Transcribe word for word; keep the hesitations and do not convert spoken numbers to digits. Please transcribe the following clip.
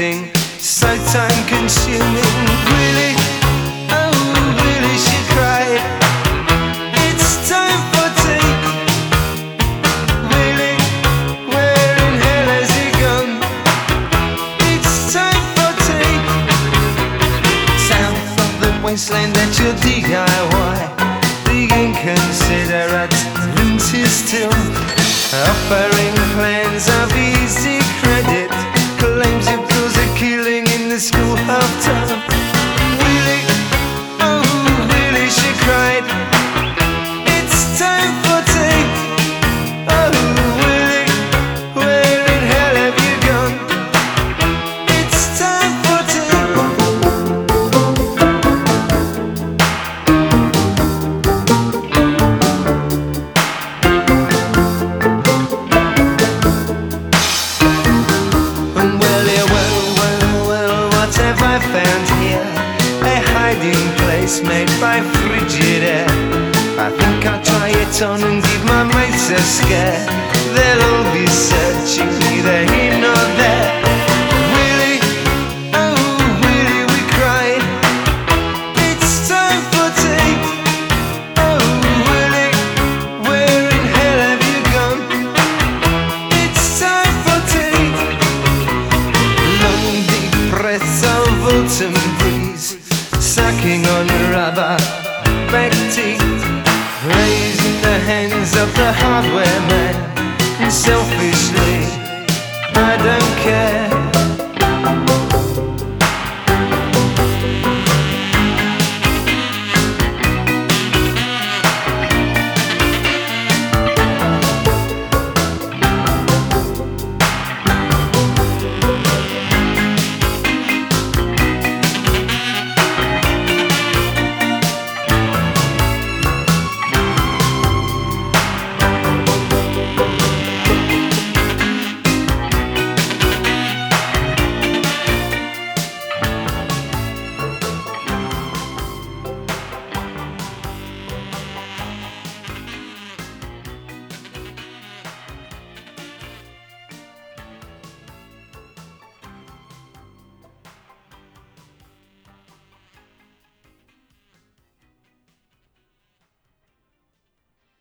feeling so time consuming. Really, oh really, she cried. It's time for tea. Really, where in hell has he gone? It's time for tea. South of the wasteland at your D I Y, the inconsiderate route is still offering plans of easy credit. Claims your bills are killing in the school half time. Really, oh really, she cried. It's time for tea. Oh really, where in hell have you gone? It's time for tea. I found here a hiding place made by frigid air. I think I'll try it on and give my mates a scare. They'll all be searching, neither here nor there. Really, oh really, we cried. It's time for tea. Oh really, where in hell have you gone? It's time for tea. Long deep breaths of autumn breeze, sucking on rubber back teeth, raising the hands of the hardware man. And selfishly, I don't care.